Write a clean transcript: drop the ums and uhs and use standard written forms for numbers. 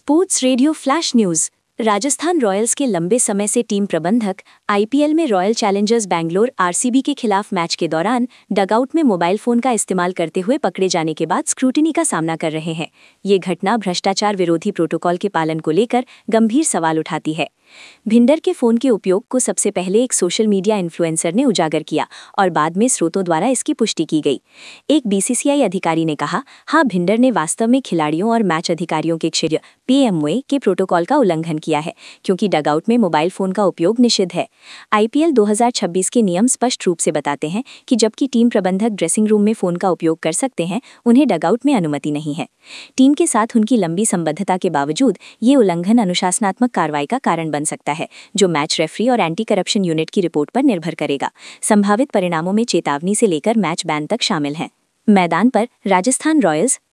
Sports radio flash news. Rajasthan Royals के लंबे समय से टीम प्रबंधक आईपीएल में रॉयल चैलेंजर्स बैंगलोर आरसीबी के खिलाफ मैच के दौरान डगआउट में मोबाइल फोन का इस्तेमाल करते हुए पकड़े जाने के बाद स्क्रूटिनी का सामना कर रहे हैं। ये घटना भ्रष्टाचार विरोधी प्रोटोकॉल के पालन को लेकर गंभीर सवाल उठाती है। भिंडर के फोन के उपयोग को सबसे पहले एक सोशल मीडिया इन्फ्लुएंसर ने उजागर किया और बाद में स्रोतों द्वारा इसकी पुष्टि की गई। एक बीसीसीआई अधिकारी ने कहा, हाँ, भिंडर ने वास्तव में खिलाड़ियों और मैच अधिकारियों के क्षेत्र पीएमओए के प्रोटोकॉल का उल्लंघन किया है, क्योंकि डगआउट में मोबाइल फोन का उपयोग निषिद्ध है। आईपीएल 2026 के नियम स्पष्ट रूप से बताते हैं कि जबकि टीम प्रबंधक ड्रेसिंग रूम में फोन का उपयोग कर सकते हैं, उन्हें डगआउट में अनुमति नहीं है। टीम के साथ उनकी लंबी संबद्धता के बावजूद ये उल्लंघन अनुशासनात्मक कार्रवाई का कारण बन सकता है, जो मैच रेफरी और एंटी करप्शन यूनिट की रिपोर्ट पर निर्भर करेगा। संभावित परिणामों में चेतावनी से लेकर मैच बैन तक शामिल हैं। मैदान पर राजस्थान रॉयल्स